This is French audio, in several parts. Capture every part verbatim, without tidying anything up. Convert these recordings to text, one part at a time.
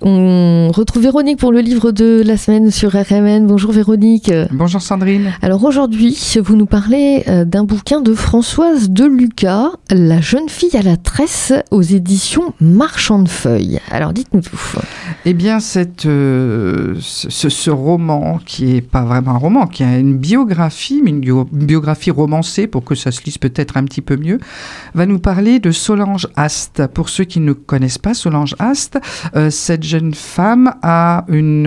On retrouve Véronique pour le livre de la semaine sur R M N. Bonjour Véronique. Bonjour Sandrine. Alors aujourd'hui, vous nous parlez d'un bouquin de Françoise Deluca, La jeune fille à la tresse, aux éditions Marchand de Feuilles. Alors dites-nous tout. Eh bien, cette, euh, ce, ce roman, qui n'est pas vraiment un roman, qui a une biographie, mais une, bio, une biographie romancée pour que ça se lise peut-être un petit peu mieux, va nous parler de Solange Hast. Pour ceux qui ne connaissent pas Solange Hast, euh, cette jeune femme a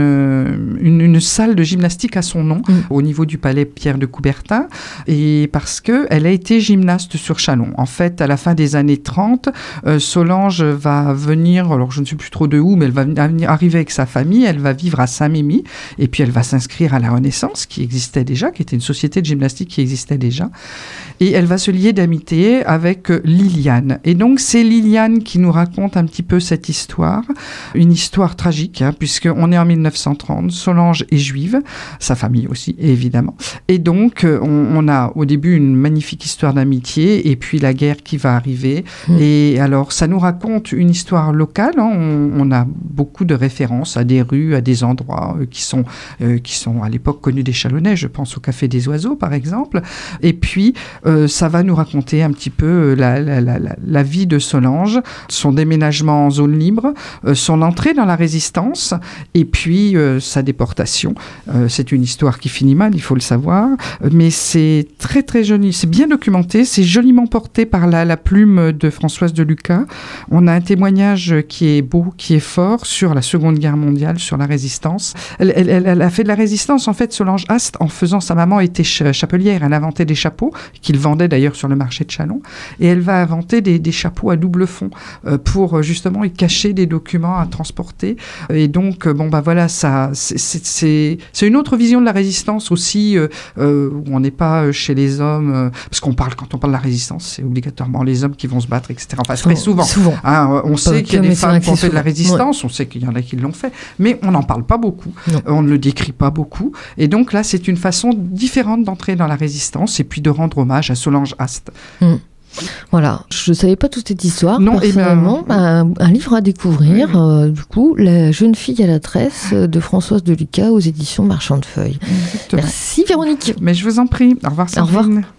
une, une, une salle de gymnastique à son nom, mmh. au niveau du palais Pierre de Coubertin, et parce qu'elle a été gymnaste sur Châlons. En fait, à la fin des années trente, euh, Solange va venir, alors je ne sais plus trop de où, mais elle va venir arriver avec sa famille, elle va vivre à Saint-Mémy, et puis elle va s'inscrire à la Renaissance, qui existait déjà, qui était une société de gymnastique qui existait déjà, et elle va se lier d'amitié avec Liliane. Et donc, c'est Liliane qui nous raconte un petit peu cette histoire, une histoire tragique, hein, puisqu'on est en mille neuf cent trente, Solange est juive, sa famille aussi, évidemment, et donc, on, on a au début une magnifique histoire d'amitié, et puis la guerre qui va arriver, mmh. et alors, ça nous raconte une histoire locale, hein, on, on a beaucoup de références à des rues, à des endroits euh, qui sont, euh, qui sont à l'époque connus des Chalonnais, je pense au Café des Oiseaux par exemple, et puis euh, ça va nous raconter un petit peu la, la, la, la vie de Solange, son déménagement en zone libre, euh, son entrée dans la résistance, et puis euh, sa déportation. Euh, c'est une histoire qui finit mal, il faut le savoir, mais c'est très très joli, c'est bien documenté, c'est joliment porté par la, la plume de Françoise Deluca. On a un témoignage qui est beau, qui est fort, sur la Seconde Guerre mondiale, sur la résistance. Elle, elle, elle a fait de la résistance, en fait, Solange Hast, en faisant, sa maman était ch- chapelière, elle inventait des chapeaux, qu'il vendait d'ailleurs sur le marché de Châlons, et elle va inventer des, des chapeaux à double fond, euh, pour justement y cacher des documents à transporter, et donc, bon, bah voilà, ça, c'est, c'est, c'est, c'est une autre vision de la résistance aussi, euh, euh, où on n'est pas chez les hommes, euh, parce qu'on parle, quand on parle de la résistance, c'est obligatoirement les hommes qui vont se battre, et cetera. Enfin, très souvent. souvent. Hein, on sait qu'il y a des femmes qui ont fait de la résistance, ouais. on sait qu'il y en a qui l'ont fait, mais on n'en parle pas beaucoup, non. on ne le décrit pas beaucoup, et donc là c'est une façon différente d'entrer dans la résistance et puis de rendre hommage à Solange Hast. Mmh. Voilà, je ne savais pas toute cette histoire, non, personnellement, ben, un, un livre à découvrir, oui. euh, du coup, La jeune fille à la tresse de Françoise Deluca aux éditions Marchand de Feuilles. Exactement. Merci Véronique. Mais je vous en prie, au revoir Sandrine. Au revoir.